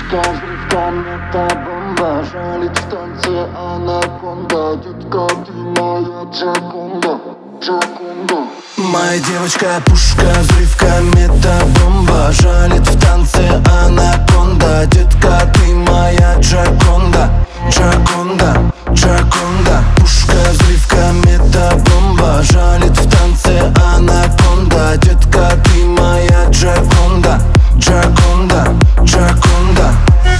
Взрывка, мета-бомба, жалит в танце анаконда. Детка, ты моя Джаконда, Джаконда. Моя девочка пушка, взрывка, мета-бомба, жалит в танце анаконда. Детка, ты моя Джаконда, Джаконда, Джаконда. Пушка, взрывка, мета-бомба, жалит в танце анаконда. Детка, ты моя Джаконда, Джаконда, Джаконда.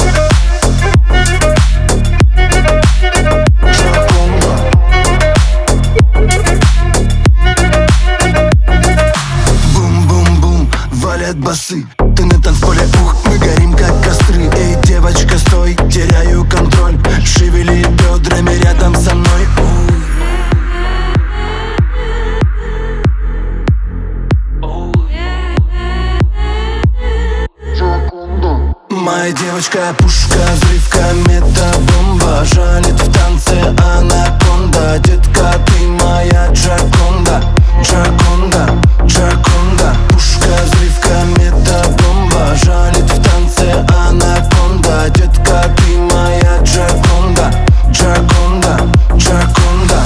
Бум-бум-бум, валят басы. Ты на танцполе, ух, мы горим как костры. Эй, девочка, стой, теряю контроль. Шевели бедрами рядом со мной. Моя девочка пушка, взрывка, мета-бомба, жалит в танце анаконда. Детка, ты моя Джаконда, Джаконда, Джаконда. Пушка, взрывка, мета-бомба, жалит в танце анаконда. Детка, ты моя Джаконда, Джаконда, Джаконда.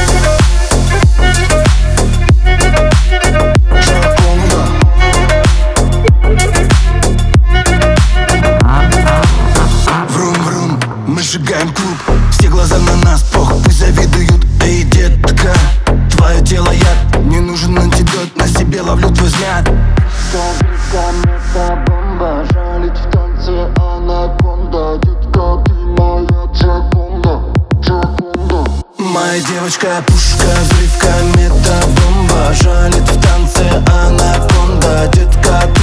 Мы сжигаем клуб, все глаза на нас, похуй, пусть завидуют. Эй, детка, твое тело яд, не нужен антидот, на себе ловлю твой взгляд. Взрывка, мета-бомба, жалит в танце анаконда. Детка, ты моя Джаконда, Джаконда. Моя девочка пушка, взрывка, мета-бомба, жалит в танце анаконда. Детка,